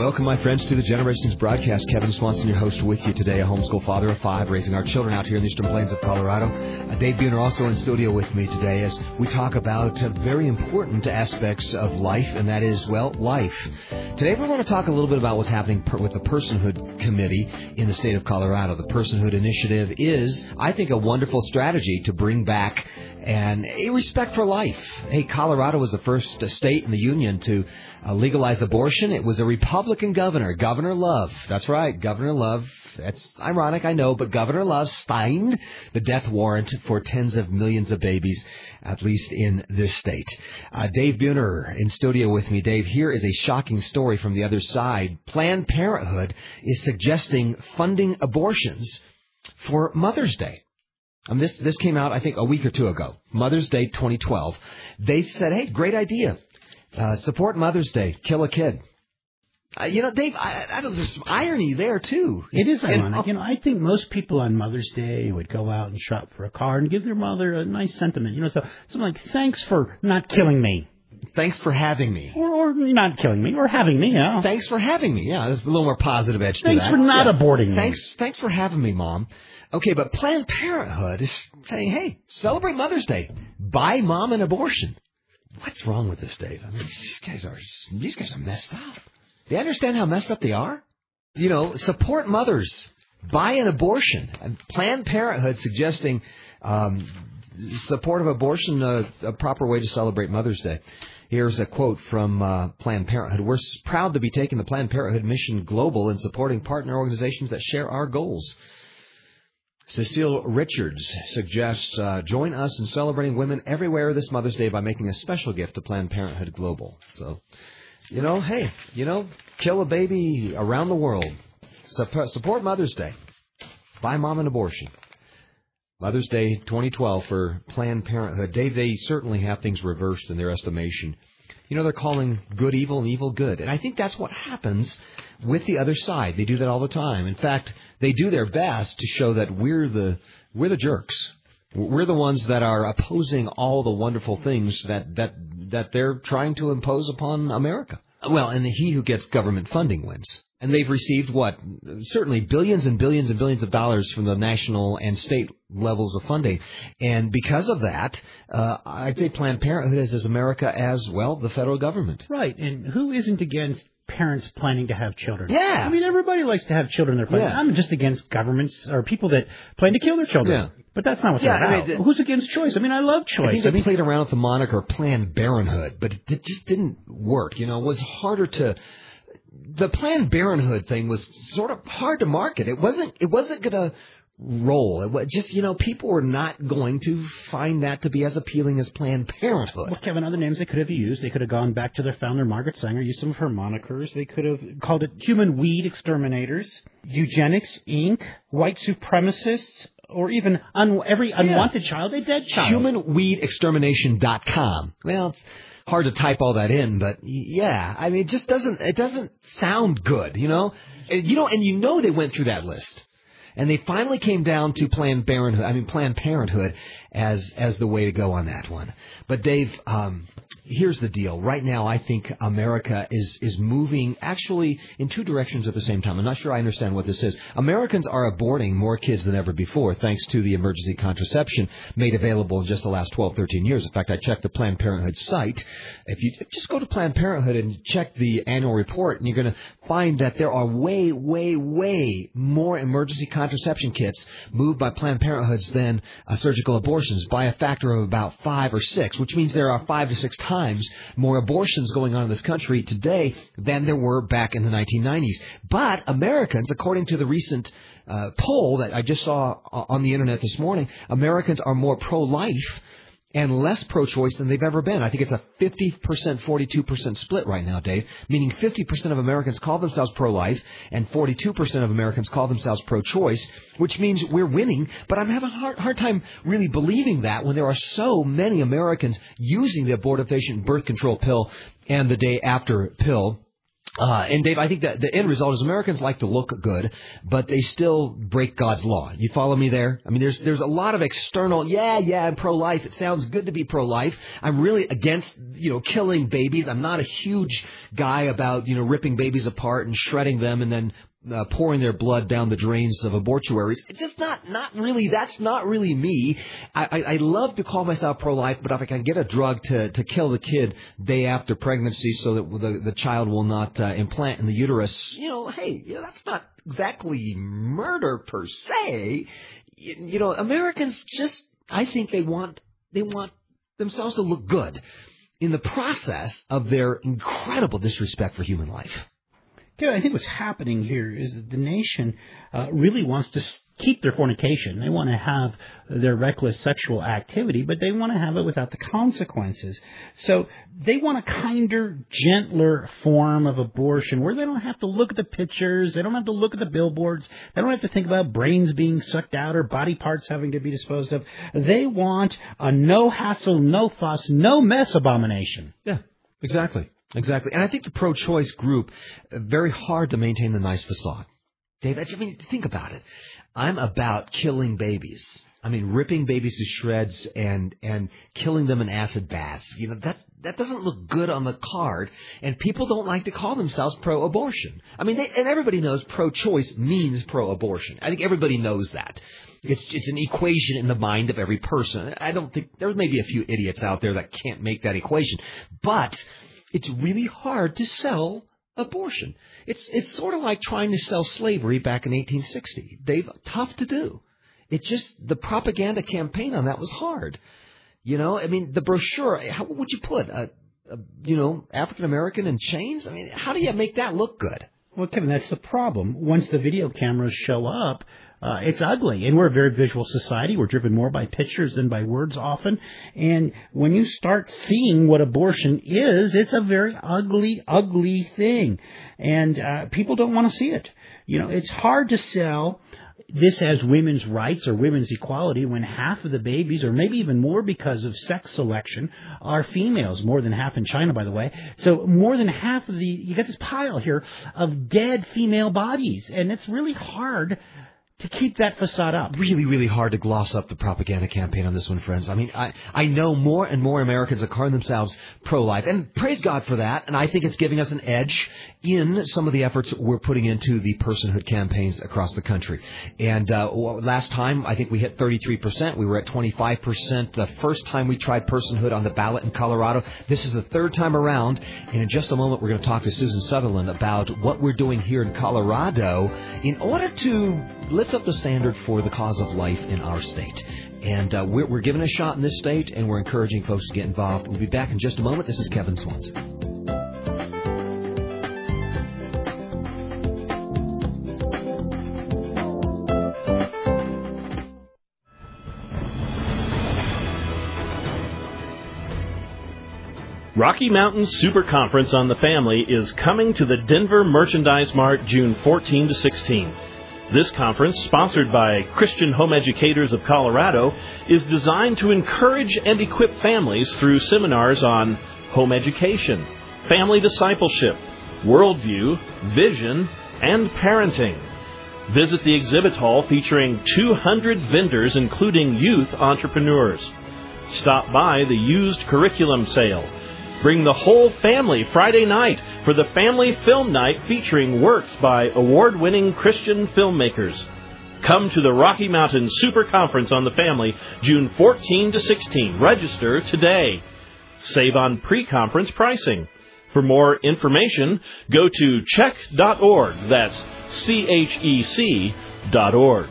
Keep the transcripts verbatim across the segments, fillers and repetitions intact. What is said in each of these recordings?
Welcome, my friends, to the Generations broadcast. Kevin Swanson, your host, with you today, a homeschool father of five, raising our children out here in the Eastern Plains of Colorado. Uh, Dave Buhner also in studio with me today as we talk about uh, very important aspects of life, and that is, well, life. Today we're going to talk a little bit about what's happening per- with the Personhood Committee in the state of Colorado. The Personhood Initiative is, I think, a wonderful strategy to bring back and a respect for life. Hey, Colorado was the first uh, state in the union to uh, legalize abortion. It was a Republican governor, Governor Love. That's right, Governor Love. That's ironic, I know, but Governor Love signed the death warrant for tens of millions of babies, at least in this state. Uh, Dave Buhner in studio with me. Dave, here is a shocking story from the other side. Planned Parenthood is suggesting funding abortions for Mother's Day. Um, this this came out, I think, a week or two ago, Mother's Day twenty twelve. They said, hey, great idea. Uh, support Mother's Day. Kill a kid. Uh, you know, Dave, I, I don't, there's some irony there, too. It is ironic. You know, I think most people on Mother's Day would go out and shop for a car and give their mother a nice sentiment. You know, so something like, thanks for not killing me. Thanks for having me. Or, or not killing me, or having me, yeah. Thanks for having me. Yeah, there's a little more positive edge to thanks that. Thanks for not yeah. aborting me. Thanks, thanks for having me, Mom. Okay, but Planned Parenthood is saying, hey, celebrate Mother's Day. Buy Mom an abortion. What's wrong with this, Dave? I mean, these guys are these guys are messed up. Do you understand how messed up they are? You know, support mothers. Buy an abortion. And Planned Parenthood suggesting um, support of abortion, uh, a proper way to celebrate Mother's Day. Here's a quote from uh, Planned Parenthood. We're proud to be taking the Planned Parenthood mission global and supporting partner organizations that share our goals. Cecile Richards suggests, uh, join us in celebrating women everywhere this Mother's Day by making a special gift to Planned Parenthood Global. So, you know, hey, you know, kill a baby around the world. Supp- support Mother's Day. Buy Mom an abortion. Mother's Day twenty twelve for Planned Parenthood. Dave, they certainly have things reversed in their estimation. You know, they're calling good evil and evil good. And I think that's what happens with the other side. They do that all the time. In fact, they do their best to show that we're the we're the jerks. We're the ones that are opposing all the wonderful things that, that, that they're trying to impose upon America. Well, and he who gets government funding wins. And they've received, what, certainly billions and billions and billions of dollars from the national and state levels of funding. And because of that, uh, I'd say Planned Parenthood is as America as, well, the federal government. Right. And who isn't against parents planning to have children? Yeah. I mean, everybody likes to have children they're planning. Yeah. I'm just against governments or people that plan to kill their children. Yeah. But that's not what yeah, they're about. I mean, Who's against choice? I mean, I love choice. I think they I mean, played around with the moniker Planned Parenthood, but it just didn't work. You know, it was harder to... The Planned Parenthood thing was sort of hard to market. It wasn't. It wasn't going to roll. It was just, you know, people were not going to find that to be as appealing as Planned Parenthood. Well, Kevin, other names they could have used. They could have gone back to their founder, Margaret Sanger, used some of her monikers. They could have called it Human Weed Exterminators, Eugenics, Incorporated, White Supremacists, or even un- every unwanted yeah. child, a dead child. Human Weed Extermination dot com. Well, it's hard to type all that in, but yeah, I mean, it just doesn't, it doesn't sound good, you know? And, you know, and you know they went through that list. And they finally came down to Planned Parenthood, I mean, Planned Parenthood as, as the way to go on that one. But Dave, um, here's the deal. Right now, I think America is, is moving actually in two directions at the same time. I'm not sure I understand what this is. Americans are aborting more kids than ever before, thanks to the emergency contraception made available in just the last twelve, thirteen years. In fact, I checked the Planned Parenthood site. If you just go to Planned Parenthood and check the annual report, and you're going to find that there are way, way, way more emergency contraception kits moved by Planned Parenthoods than uh, surgical abortions by a factor of about five or six, which means there are five to six times more abortions going on in this country today than there were back in the nineteen nineties. But Americans, according to the recent uh, poll that I just saw on the Internet this morning, Americans are more pro-life and less pro-choice than they've ever been. I think it's a fifty percent, forty-two percent split right now, Dave, meaning fifty percent of Americans call themselves pro-life and forty-two percent of Americans call themselves pro-choice, which means we're winning. But I'm having a hard, hard time really believing that when there are so many Americans using the abortifacient birth control pill and the day after pill Uh, and Dave, I think that the end result is Americans like to look good, but they still break God's law. You follow me there? I mean, there's there's a lot of external, yeah, yeah, I'm pro-life. It sounds good to be pro-life. I'm really against, you know, killing babies. I'm not a huge guy about, you know, ripping babies apart and shredding them and then Uh, pouring their blood down the drains of abortuaries. It's just not, not really, that's not really me. I, I, I love to call myself pro-life, but if I can get a drug to, to kill the kid day after pregnancy so that the, the child will not uh, implant in the uterus, you know, hey, you know, that's not exactly murder per se. You, you know, Americans just, I think they want, they want themselves to look good in the process of their incredible disrespect for human life. Yeah, I think what's happening here is that the nation uh, really wants to keep their fornication. They want to have their reckless sexual activity, but they want to have it without the consequences. So they want a kinder, gentler form of abortion where they don't have to look at the pictures, they don't have to look at the billboards, they don't have to think about brains being sucked out or body parts having to be disposed of. They want a no-hassle, no-fuss, no-mess abomination. Yeah, exactly. Exactly. And I think the pro-choice group, very hard to maintain the nice facade. Dave, I mean, think about it. I'm about killing babies. I mean, ripping babies to shreds and, and killing them in acid baths. You know, that's, that doesn't look good on the card. And people don't like to call themselves pro-abortion. I mean, they, and everybody knows pro-choice means pro-abortion. I think everybody knows that. It's, it's an equation in the mind of every person. I don't think, there may be a few idiots out there that can't make that equation. But it's really hard to sell abortion. It's it's sort of like trying to sell slavery back in eighteen sixty. Dave, tough to do. It just, the propaganda campaign on that was hard. You know, I mean, the brochure, how would you put a, a you know, African American in chains? I mean, how do you make that look good? Well, Kevin, that's the problem. Once the video cameras show up, Uh, it's ugly, and we're a very visual society. We're driven more by pictures than by words often. And when you start seeing what abortion is, it's a very ugly, ugly thing. And uh, people don't want to see it. You know, it's hard to sell this as women's rights or women's equality when half of the babies, or maybe even more because of sex selection, are females. More than half in China, by the way. So more than half of the, you got this pile here of dead female bodies. And it's really hard to keep that facade up. Really, really hard to gloss up the propaganda campaign on this one, friends. I mean, I, I know more and more Americans are calling themselves pro-life, and praise God for that, and I think it's giving us an edge in some of the efforts we're putting into the personhood campaigns across the country. And uh, last time, I think we hit thirty-three percent. We were at twenty-five percent the first time we tried personhood on the ballot in Colorado. This is the third time around, and in just a moment, we're going to talk to Susan Sutherland about what we're doing here in Colorado in order to lift up the standard for the cause of life in our state. And uh, we're, we're giving a shot in this state, and we're encouraging folks to get involved. We'll be back in just a moment. This is Kevin Swanson. Rocky Mountain Super Conference on the Family is coming to the Denver Merchandise Mart June fourteenth to sixteenth. This conference, sponsored by Christian Home Educators of Colorado, is designed to encourage and equip families through seminars on home education, family discipleship, worldview, vision, and parenting. Visit the exhibit hall featuring two hundred vendors, including youth entrepreneurs. Stop by the used curriculum sale. Bring the whole family Friday night for the Family Film Night featuring works by award-winning Christian filmmakers. Come to the Rocky Mountain Super Conference on the Family, June fourteenth to sixteenth. Register today. Save on pre-conference pricing. For more information, go to check dot org. That's C H E C dot org.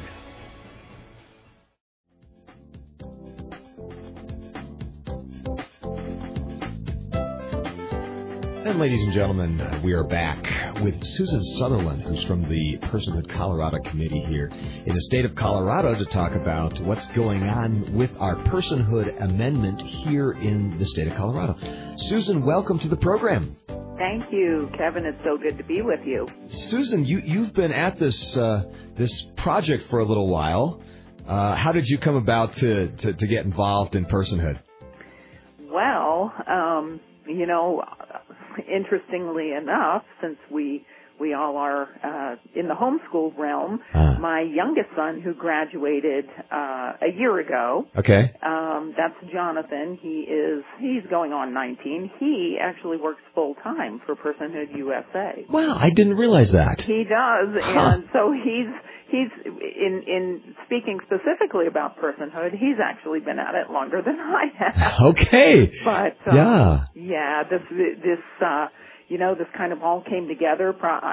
And ladies and gentlemen, uh, we are back with Susan Sutherland, who's from the Personhood Colorado Committee here in the state of Colorado to talk about what's going on with our Personhood Amendment here in the state of Colorado. Susan, welcome to the program. Thank you, Kevin. It's so good to be with you. Susan, you, you've been at this uh, this project for a little while. Uh, how did you come about to, to, to get involved in personhood? Well, um, you know, interestingly enough, since we we all are uh, in the homeschool realm, uh. my youngest son, who graduated uh, a year ago, okay, um, that's Jonathan. He is he's going on nineteen. He actually works full time for Personhood U S A. Wow, I didn't realize that. He does, huh. and so he's he's in in speaking specifically about personhood. He's actually been at it longer than I have. Okay, but uh, yeah, yeah, this this. Uh, You know, this kind of all came together,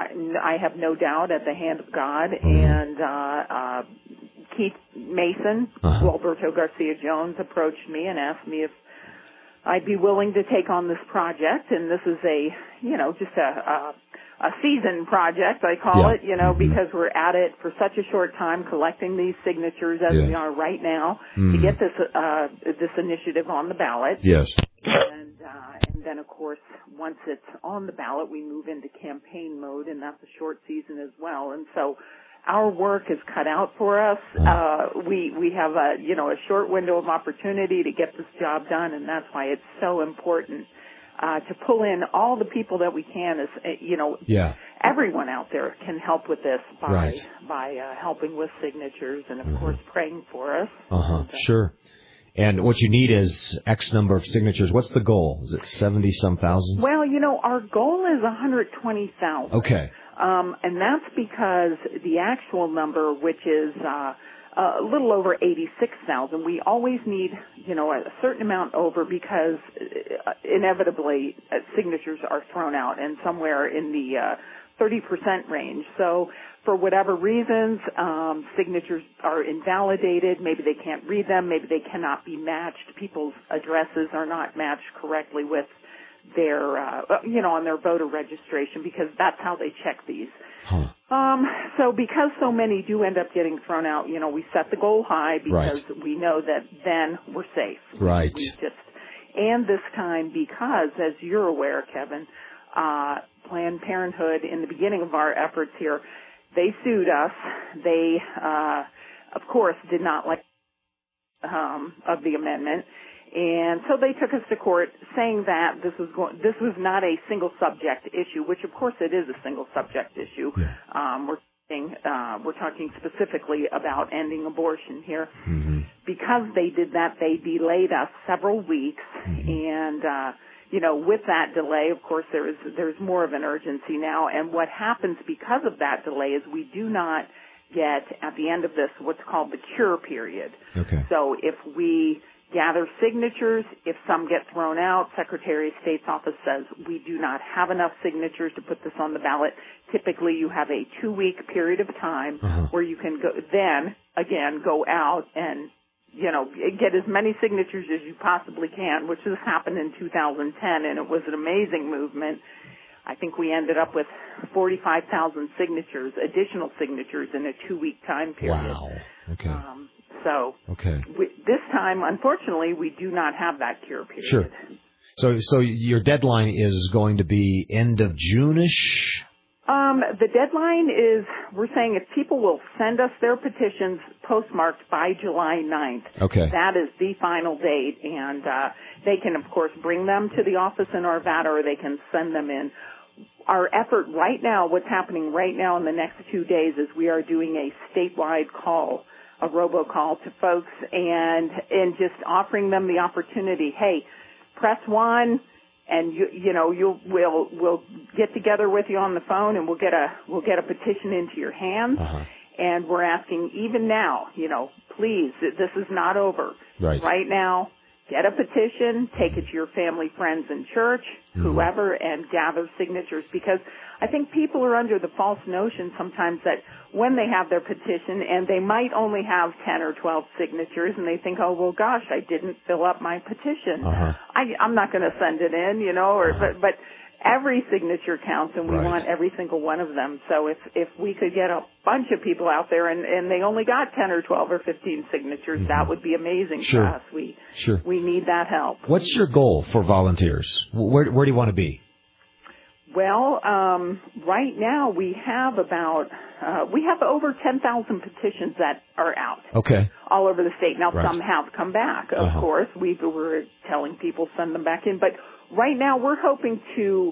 I have no doubt, at the hand of God. Mm-hmm. And uh, uh, Keith Mason, uh-huh. Alberto Garcia Jones, approached me and asked me if I'd be willing to take on this project. And this is a, you know, just a, a, a season project, I call yeah. it, you know, mm-hmm. because we're at it for such a short time, collecting these signatures as yes. we are right now mm-hmm. to get this uh, this initiative on the ballot. Yes. And, uh, and then, of course, once it's on the ballot, we move into campaign mode, and that's a short season as well. And so our work is cut out for us. Uh, we we have a, you know, a short window of opportunity to get this job done, and that's why it's so important uh, to pull in all the people that we can. As uh, you know, yeah. everyone out there can help with this by right. by uh, helping with signatures and, of mm-hmm. course, praying for us. Uh-huh, and, uh, sure. And what you need is X number of signatures. What's the goal? Is it seventy-some thousand? Well, you know, our goal is one hundred twenty thousand. Okay. Um, and that's because the actual number, which is uh, a little over eighty-six thousand, we always need, you know, a certain amount over because uh, inevitably uh, signatures are thrown out, and somewhere in the uh, thirty percent range. So for whatever reasons, um, signatures are invalidated. Maybe they can't read them. Maybe they cannot be matched. People's addresses are not matched correctly with their, uh, you know, on their voter registration, because that's how they check these. Huh. Um, so because so many do end up getting thrown out, you know, we set the goal high because right. we know that then we're safe. Right. We just, and this time, because, as you're aware, Kevin, uh, Planned Parenthood, in the beginning of our efforts here, they sued us. They, uh, of course, did not like um, of the amendment, and so they took us to court, saying that this was going, this was not a single subject issue, which of course it is a single subject issue. Yeah. Um, we're talking, uh, we're talking specifically about ending abortion here. Mm-hmm. Because they did that, they delayed us several weeks, mm-hmm. and. Uh, You know, with that delay, of course, there is there's more of an urgency now. And what happens because of that delay is we do not get, at the end of this, what's called the cure period. Okay. So if we gather signatures, if some get thrown out, Secretary of State's office says we do not have enough signatures to put this on the ballot. Typically, you have a two-week period of time uh-huh. where you can go, then, again, go out and you know, get as many signatures as you possibly can, which has happened in two thousand ten, and it was an amazing movement. I think we ended up with forty-five thousand signatures, additional signatures in a two-week time period. Wow. Okay. Um, so okay. We, this time, unfortunately, we do not have that cure period. Sure. So, so your deadline is going to be end of June-ish? Um, the deadline is, we're saying if people will send us their petitions postmarked by July ninth, okay. that is the final date, and uh, they can, of course, bring them to the office in Arvada, or they can send them in. Our effort right now, what's happening right now in the next two days, is we are doing a statewide call, a robocall to folks, and and just offering them the opportunity, hey, press one, and you you know you'll we'll we'll get together with you on the phone, and we'll get a we'll get a petition into your hands. Uh-huh. And we're asking, even now, you know, please, this is not over. Right. Right now, get a petition, take it to your family, friends, and church, mm-hmm. whoever, and gather signatures, because I think people are under the false notion sometimes that when they have their petition, and they might only have ten or twelve signatures, and they think, oh, well, gosh, I didn't fill up my petition. Uh-huh. I, I'm not going to send it in, you know, or uh-huh. but, but every signature counts, and we right. want every single one of them. So if if we could get a bunch of people out there, and, and they only got ten or twelve or fifteen signatures, mm-hmm. that would be amazing sure. for us. We sure. we need that help. What's your goal for volunteers? Where where do you want to be? Well, um, right now we have about uh, we have over ten thousand petitions that are out. Okay. All over the state. Now right. some have come back. Of uh-huh. course, we were telling people send them back in, but right now we're hoping to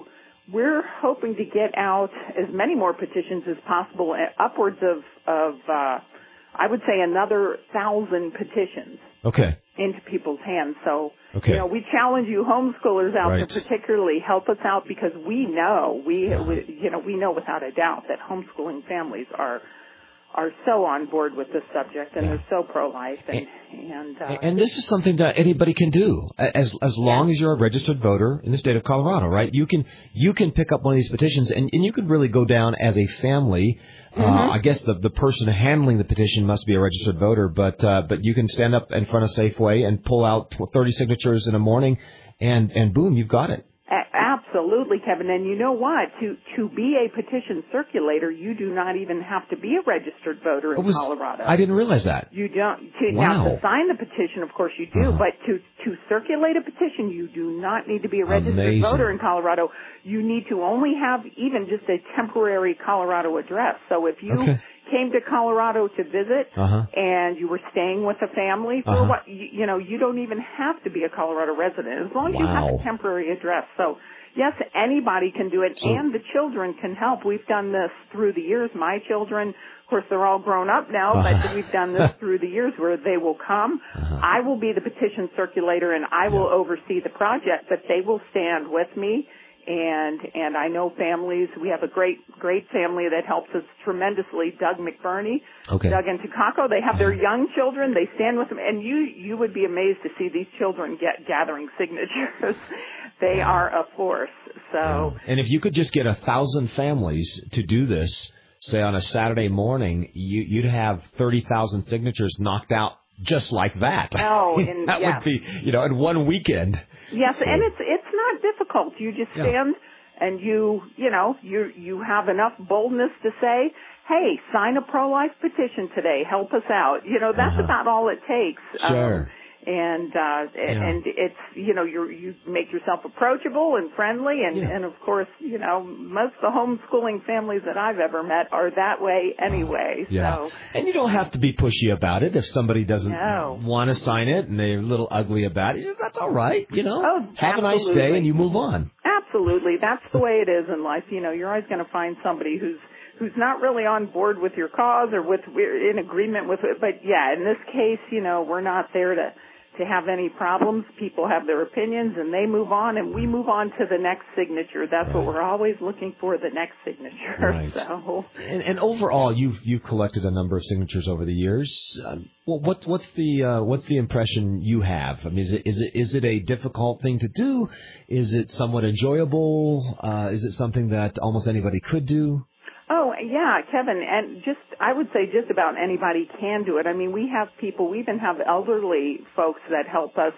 we're hoping to get out as many more petitions as possible, upwards of, of uh, I would say, another thousand petitions. Okay. Into people's hands. So, okay. you know, we challenge you homeschoolers out right. to particularly help us out, because we know, we, we, you know, we know without a doubt that homeschooling families are are so on board with this subject, and yeah. they're so pro-life. And and, uh, and this is something that anybody can do, as as long yeah. as you're a registered voter in the state of Colorado, right? You can you can pick up one of these petitions, and, and you could really go down as a family. Mm-hmm. Uh, I guess the the person handling the petition must be a registered voter, but uh, but you can stand up in front of Safeway and pull out thirty signatures in the morning, and and boom, you've got it. Absolutely, Kevin. And you know what? To to be a petition circulator, you do not even have to be a registered voter in was, Colorado. I didn't realize that. You don't. To, wow. Now, to sign the petition, of course, you do. Uh-huh. But to to circulate a petition, you do not need to be a registered Amazing. voter in Colorado. You need to only have even just a temporary Colorado address. So if you okay. came to Colorado to visit uh-huh. and you were staying with a family, for uh-huh. what you, you know, you don't even have to be a Colorado resident as long as wow. you have a temporary address. So. Yes, anybody can do it, so, and the children can help. We've done this through the years. My children, of course, they're all grown up now, uh-huh. but we've done this through the years where they will come. Uh-huh. I will be the petition circulator, and I will yeah. oversee the project, but they will stand with me. And and I know families. We have a great great family that helps us tremendously. Doug McBurney, okay. Doug and Takako. They have their young children. They stand with them, and you you would be amazed to see these children get gathering signatures. They yeah. are a force. So. Yeah. And if you could just get a thousand families to do this, say on a Saturday morning, you, you'd have thirty thousand signatures knocked out just like that. Oh, and that yes. would be, you know, in one weekend. Yes, so. and it's it's not difficult. You just stand yeah. and you, you know, you you have enough boldness to say, "Hey, sign a pro-life petition today. Help us out." You know, that's uh-huh. about all it takes. Sure. Um, and uh yeah. and it's, you know, you you make yourself approachable and friendly, and yeah. and of course, you know, most of the homeschooling families that I've ever met are that way anyway. Yeah. So. And you don't have to be pushy about it. If somebody doesn't no. want to sign it and they're a little ugly about it, that's all right, you know. Oh, have absolutely. a nice day and you move on. Absolutely. That's the way it is in life. You know, you're always going to find somebody who's who's not really on board with your cause or with in agreement with it. But yeah, in this case, you know, we're not there to to have any problems. People have their opinions and they move on, and we move on to the next signature. That's right. what we're always looking for, the next signature. Right. So, and, and overall, you've you've collected a number of signatures over the years. Um, well, what what's the uh, what's the impression you have? I mean, is it is it is it a difficult thing to do? Is it somewhat enjoyable? Uh, is it something that almost anybody could do? Oh, yeah, Kevin, and just, I would say just about anybody can do it. I mean, we have people, we even have elderly folks that help us,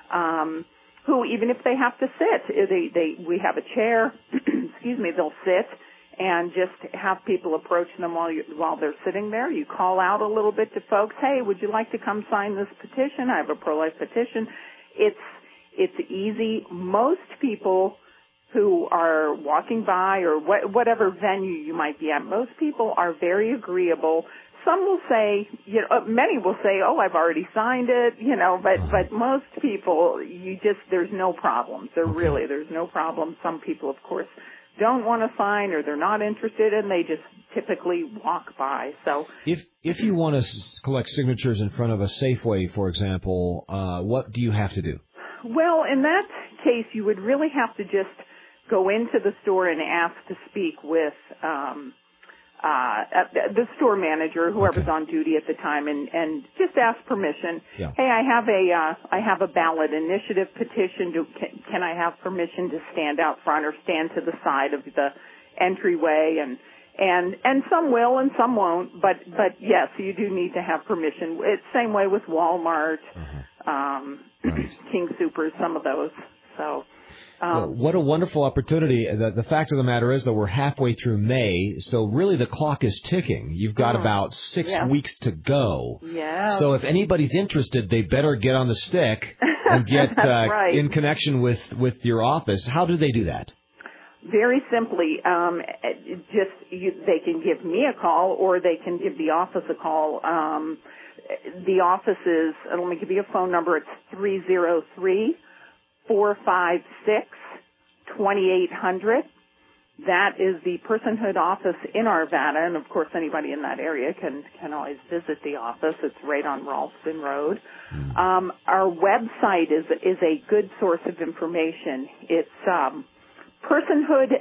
um, who, even if they have to sit, they, they, we have a chair, excuse me, they'll sit and just have people approach them while you, while they're sitting there. You call out a little bit to folks, hey, would you like to come sign this petition? I have a pro-life petition. It's, it's easy. Most people who are walking by or wh- whatever venue you might be at, most people are very agreeable. Some will say, you know, many will say, oh, I've already signed it, you know, but, but most people, you just, there's no problems. There okay. really, there's no problem. Some people, of course, don't want to sign or they're not interested and they just typically walk by. So if, if you want to s- collect signatures in front of a Safeway, for example, uh, what do you have to do? Well, in that case, you would really have to just go into the store and ask to speak with um, uh, the store manager, whoever's okay. on duty at the time, and, and just ask permission. Yeah. Hey, I have a uh, I have a ballot initiative petition. Do, can, can I have permission to stand out front or stand to the side of the entryway? And and and some will and some won't. But but yes, you do need to have permission. It's same way with Walmart, uh-huh. um, right. King Soopers, some of those. So. Um, well, what a wonderful opportunity. The, the fact of the matter is that we're halfway through May, so really the clock is ticking. You've got uh-huh. about six yeah. weeks to go. Yeah. So if anybody's interested, they better get on the stick and get uh, right. in connection with, with your office. How do they do that? Very simply, um, just you, they can give me a call or they can give the office a call. Um, the office is, let me give you a phone number. It's three oh three, four five six, two eight hundred. That is the personhood office in Arvada, and of course anybody in that area can, can always visit the office. It's right on Ralston Road. Um, our website is, is a good source of information. It's um, personhood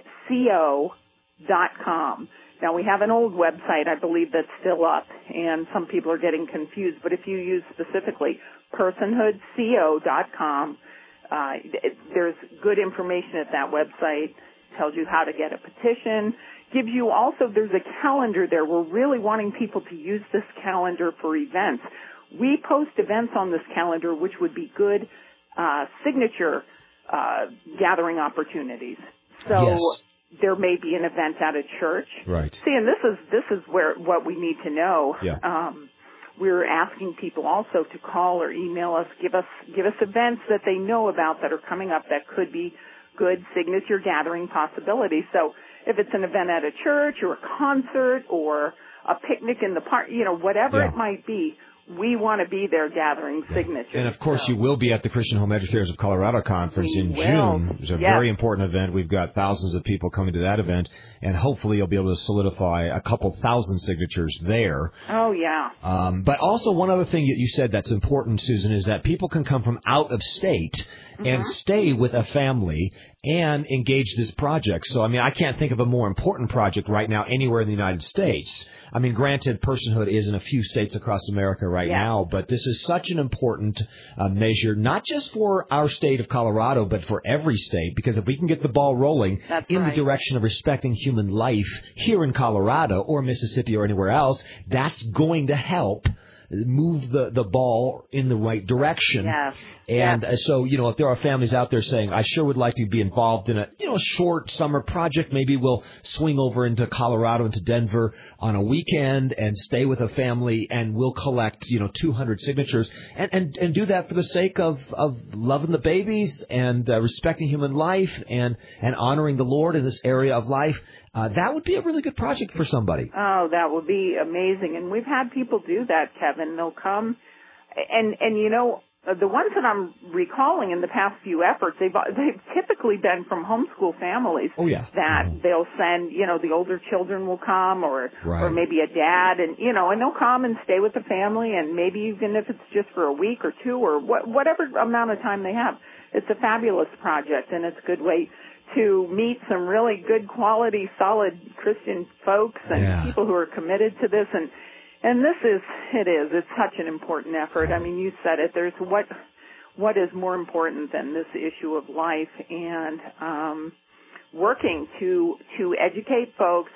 co dot com. Now, we have an old website, I believe, that's still up, and some people are getting confused. But if you use specifically personhood co dot com, uh, it, there's good information at that website. Tells you how to get a petition. Gives you also, there's a calendar there. We're really wanting people to use this calendar for events. We post events on this calendar, which would be good uh, signature uh, gathering opportunities. So. Yes. There may be an event at a church. Right. See, and this is this is where what we need to know. Yeah. Um, we're asking people also to call or email us, give us give us events that they know about that are coming up that could be good signature gathering possibilities. So if it's an event at a church or a concert or a picnic in the park, you know, whatever Yeah. it might be, we want to be there gathering signatures. And, of course, so. you will be at the Christian Home Educators of Colorado Conference We in will. June. It's a Yes. very important event. We've got thousands of people coming to that event, and hopefully you'll be able to solidify a couple thousand signatures there. Oh, yeah. Um, but also one other thing that you said that's important, Susan, is that people can come from out of state mm-hmm. and stay with a family and engage this project. So, I mean, I can't think of a more important project right now anywhere in the United States. I mean, granted, personhood is in a few states across America right yeah. now, but this is such an important uh, measure, not just for our state of Colorado, but for every state, because if we can get the ball rolling That's in right. the direction of respecting human life here in Colorado or Mississippi or anywhere else, that's going to help move the, the ball in the right direction. Yes. And yes. so, you know, if there are families out there saying, I sure would like to be involved in a, you know, short summer project, maybe we'll swing over into Colorado, into Denver on a weekend and stay with a family and we'll collect, you know, two hundred signatures and, and, and do that for the sake of, of loving the babies and uh, respecting human life and, and honoring the Lord in this area of life. Uh, that would be a really good project for somebody. Oh, that would be amazing. And we've had people do that, Kevin. They'll come, and, and you know, the ones that I'm recalling in the past few efforts, they've, they've typically been from homeschool families. Oh, yeah. That mm-hmm. they'll send, you know, the older children will come or, right. or maybe a dad and, you know, and they'll come and stay with the family and maybe even if it's just for a week or two or what, whatever amount of time they have. It's a fabulous project and it's a good way to meet some really good quality, solid Christian folks and yeah. people who are committed to this. And and this is, it is, it's such an important effort. I mean, you said it. There's what what is more important than this issue of life and um, working to to educate folks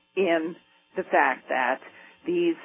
in the fact that these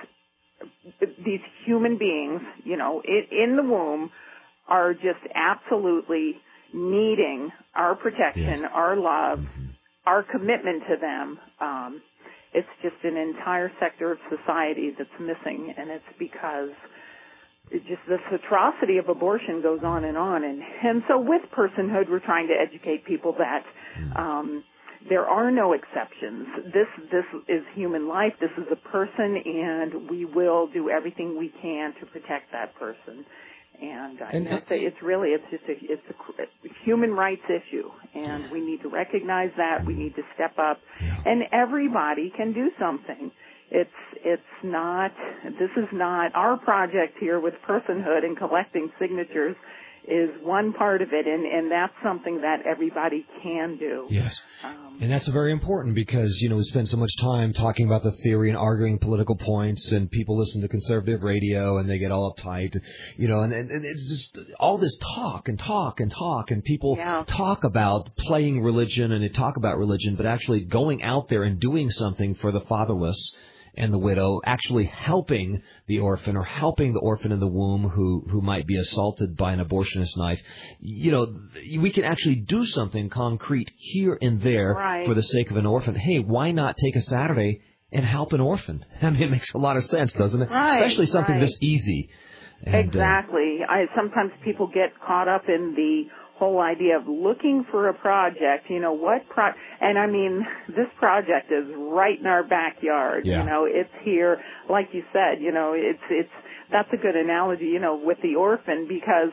these human beings, you know, in, in the womb, are just absolutely needing our protection, yes. our love, mm-hmm. our commitment to them. Um, it's just an entire sector of society that's missing, and it's because it just this atrocity of abortion goes on and on. And, and so with personhood, we're trying to educate people that um, there are no exceptions. This this is human life. This is a person, and we will do everything we can to protect that person. And, uh, and you know, it's really, it's just a, it's a human rights issue, and we need to recognize that. We need to step up, yeah. and everybody can do something. It's, it's not, this is not, our project here with personhood and collecting signatures is one part of it, and, and that's something that everybody can do. Yes. Um, and that's very important because, you know, we spend so much time talking about the theory and arguing political points, and people listen to conservative radio and they get all uptight, you know, and, and it's just all this talk and talk and talk, and people yeah. talk about playing religion and they talk about religion, but actually going out there and doing something for the fatherless and the widow, actually helping the orphan or helping the orphan in the womb who, who might be assaulted by an abortionist knife. You know, we can actually do something concrete here and there right. for the sake of an orphan. Hey, why not take a Saturday and help an orphan? I mean, it makes a lot of sense, doesn't it? Right, Especially something right. this easy. And, exactly. Uh, I sometimes people get caught up in the whole idea of looking for a project, you know, what pro, and I mean, this project is right in our backyard, yeah. you know, it's here, like you said, you know, it's, it's, that's a good analogy, you know, with the orphan, because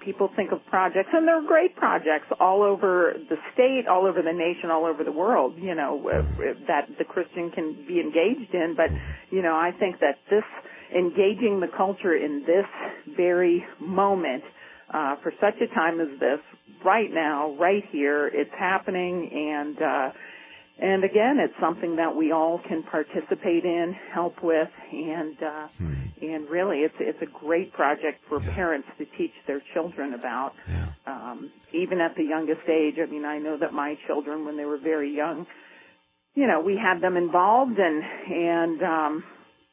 people think of projects, and they're great projects all over the state, all over the nation, all over the world, you know, that the Christian can be engaged in. But, you know, I think that this, engaging the culture in this very moment, uh, for such a time as this, right now, right here, it's happening, and, uh, And again, it's something that we all can participate in, help with, and uh, hmm. and really, it's it's a great project for yeah. parents to teach their children about, yeah. um, even at the youngest age. I mean, I know that my children, when they were very young, you know, we had them involved, and and um,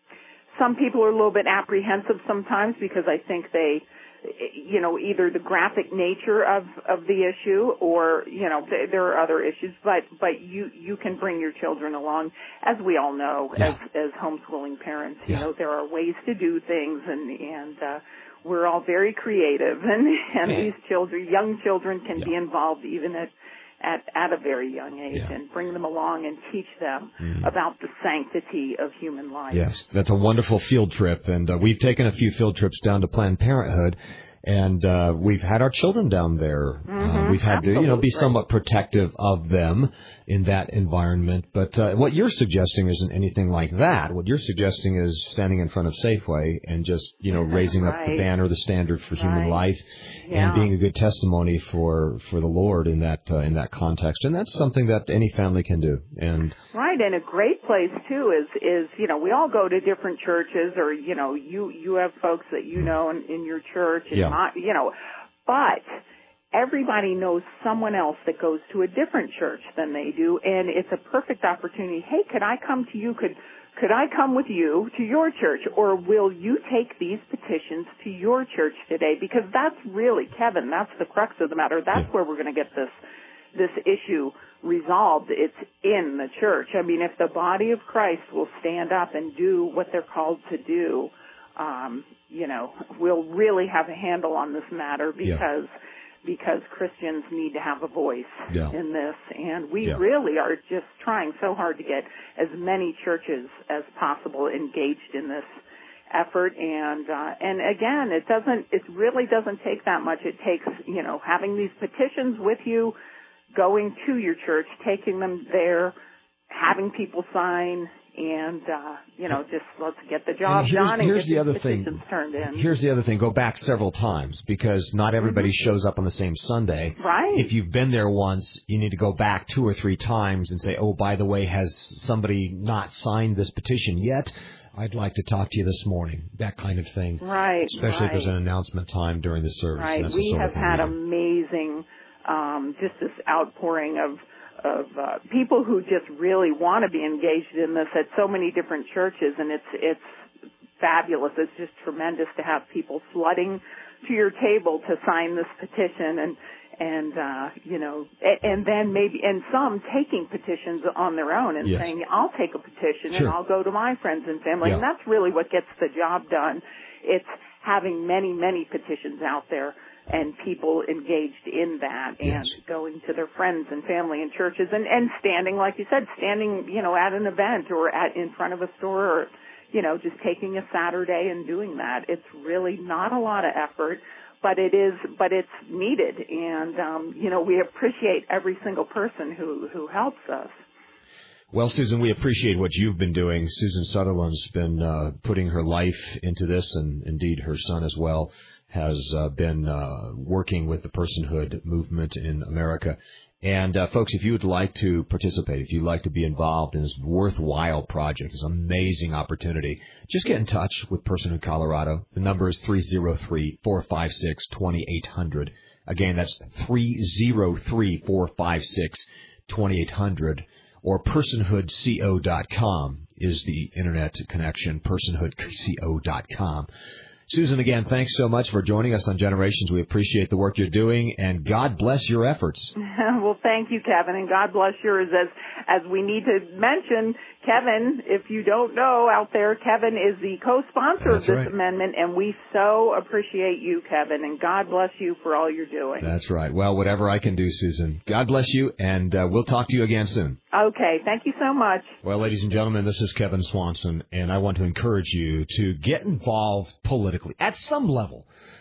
some people are a little bit apprehensive sometimes because I think they, you know, either the graphic nature of, of the issue or, you know, th- there are other issues, but, but you, you can bring your children along, as we all know, yeah. as, as homeschooling parents. You yeah. know, there are ways to do things, and, and, uh, we're all very creative, and, and yeah. these children, young children can yeah. be involved even at, at, at a very young age, yeah. and bring them along and teach them mm. about the sanctity of human life. Yes, that's a wonderful field trip, and uh, we've taken a few field trips down to Planned Parenthood, and uh, we've had our children down there. Mm-hmm. Uh, we've had Absolutely. to, you know, be somewhat protective of them in that environment. But uh, what you're suggesting isn't anything like that. What you're suggesting is standing in front of Safeway and just, you know, raising right. up the banner, the standard for human right. life, yeah. and being a good testimony for, for the Lord in that uh, in that context. And that's something that any family can do. And right, and a great place too is is you know, we all go to different churches, or you know, you you have folks that you know in, in your church, and yeah. my, you know, but everybody knows someone else that goes to a different church than they do, and it's a perfect opportunity. Hey, could I come to you? Could could I come with you to your church? Or will you take these petitions to your church today? Because that's really, Kevin, that's the crux of the matter. That's yeah. where we're going to get this this issue resolved. It's in the church. I mean, if the body of Christ will stand up and do what they're called to do, um, you know, we'll really have a handle on this matter, because yeah. because Christians need to have a voice yeah. in this, and we yeah. really are just trying so hard to get as many churches as possible engaged in this effort. And uh, and again, it doesn't, it really doesn't take that much. It takes, you know, having these petitions with you, going to your church, taking them there, having people sign, and, uh, you know, just let's get the job and done and here's get the other petitions thing. turned in. Here's the other thing. Go back several times, because not everybody mm-hmm. shows up on the same Sunday. Right. If you've been there once, you need to go back two or three times and say, oh, by the way, has somebody not signed this petition yet? I'd like to talk to you this morning. That kind of thing. Right. Especially right. if there's an announcement time during the service. Right. That's we have had we amazing, um, just this outpouring of of uh, people who just really want to be engaged in this at so many different churches, and it's it's fabulous. It's just tremendous to have people flooding to your table to sign this petition, and and uh, you know, and, and then maybe and some taking petitions on their own and yes. saying, I'll take a petition sure. and I'll go to my friends and family, yeah. and that's really what gets the job done. It's having many many petitions out there, and people engaged in that, and yes. going to their friends and family and churches, and, and standing, like you said, standing, you know, at an event or at in front of a store, or, you know, just taking a Saturday and doing that. It's really not a lot of effort, but it is, but it's needed, and, um, you know, we appreciate every single person who, who helps us. Well, Susan, we appreciate what you've been doing. Susan Sutherland's been uh, putting her life into this, and indeed her son as well has uh, been uh, working with the personhood movement in America. And, uh, folks, if you would like to participate, if you'd like to be involved in this worthwhile project, this amazing opportunity, just get in touch with Personhood Colorado. The number is three oh three, four five six, two eight zero zero. Again, that's three oh three, four five six, two eight zero zero. Or personhood co dot com is the internet connection, personhood co dot com. Susan, again, thanks so much for joining us on Generations. We appreciate the work you're doing, and God bless your efforts. Well, thank you, Kevin, and God bless yours. As as we need to mention, Kevin, if you don't know out there, Kevin is the co-sponsor That's of this right. amendment, and we so appreciate you, Kevin, and God bless you for all you're doing. That's right. Well, whatever I can do, Susan. God bless you, and uh, we'll talk to you again soon. Okay, thank you so much. Well, ladies and gentlemen, this is Kevin Swanson, and I want to encourage you to get involved politically at some level.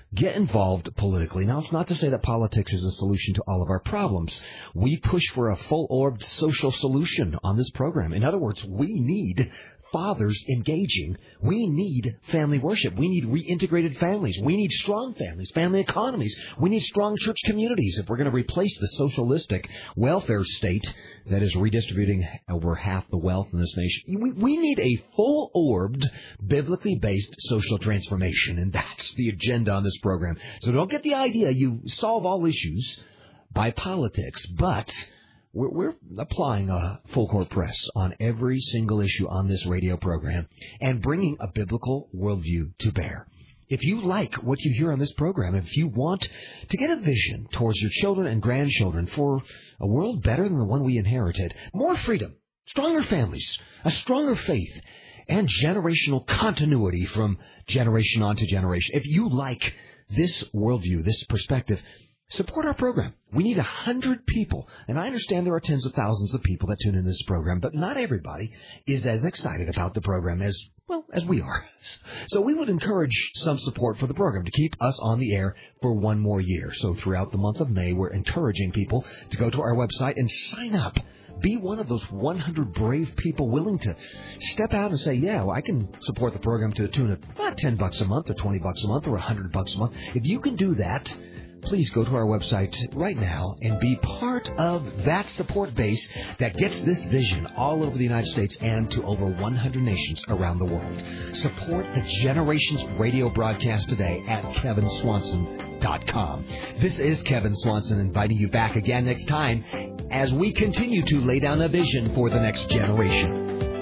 Get involved politically. Now, it's not to say that politics is a solution to all of our problems. We push for a full-orbed social solution on this program. In other words, we need fathers engaging. We need family worship. We need reintegrated families. We need strong families, family economies. We need strong church communities if we're going to replace the socialistic welfare state that is redistributing over half the wealth in this nation. We, we need a full-orbed, biblically based social transformation, and that's the agenda on this program. So don't get the idea you solve all issues by politics, but We're, we're applying a full-court press on every single issue on this radio program and bringing a biblical worldview to bear. If you like what you hear on this program, if you want to get a vision towards your children and grandchildren for a world better than the one we inherited, more freedom, stronger families, a stronger faith, and generational continuity from generation on to generation, if you like this worldview, this perspective, support our program. We need a hundred people. And I understand there are tens of thousands of people that tune in this program, but not everybody is as excited about the program as, well, as we are. So we would encourage some support for the program to keep us on the air for one more year. So throughout the month of May, we're encouraging people to go to our website and sign up. Be one of those one hundred brave people willing to step out and say, yeah, well, I can support the program to the tune of about ten bucks a month or twenty bucks a month or one hundred bucks a month. If you can do that, please go to our website right now and be part of that support base that gets this vision all over the United States and to over one hundred nations around the world. Support the Generations radio broadcast today at Kevin Swanson dot com. This is Kevin Swanson inviting you back again next time as we continue to lay down a vision for the next generation.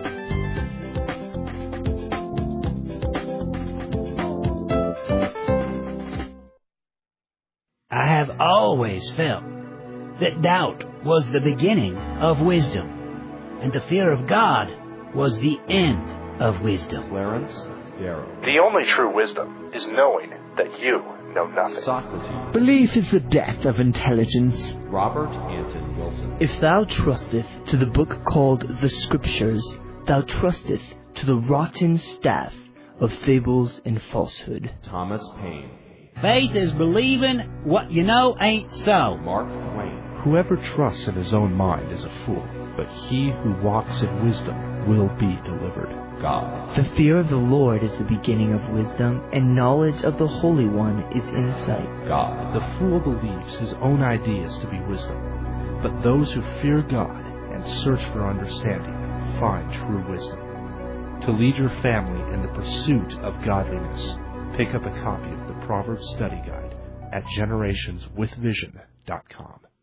I have always felt that doubt was the beginning of wisdom, and the fear of God was the end of wisdom. Clarence Darrow. The only true wisdom is knowing that you know nothing. Socrates. Belief is the death of intelligence. Robert Anton Wilson. If thou trusteth to the book called the Scriptures, thou trusteth to the rotten staff of fables and falsehood. Thomas Paine. Faith is believing what you know ain't so. Mark Twain. Whoever trusts in his own mind is a fool, but he who walks in wisdom will be delivered. God. The fear of the Lord is the beginning of wisdom, and knowledge of the Holy One is insight. God. The fool believes his own ideas to be wisdom, but those who fear God and search for understanding find true wisdom. To lead your family in the pursuit of godliness, pick up a copy of the Proverbs Study Guide at generations with vision dot com.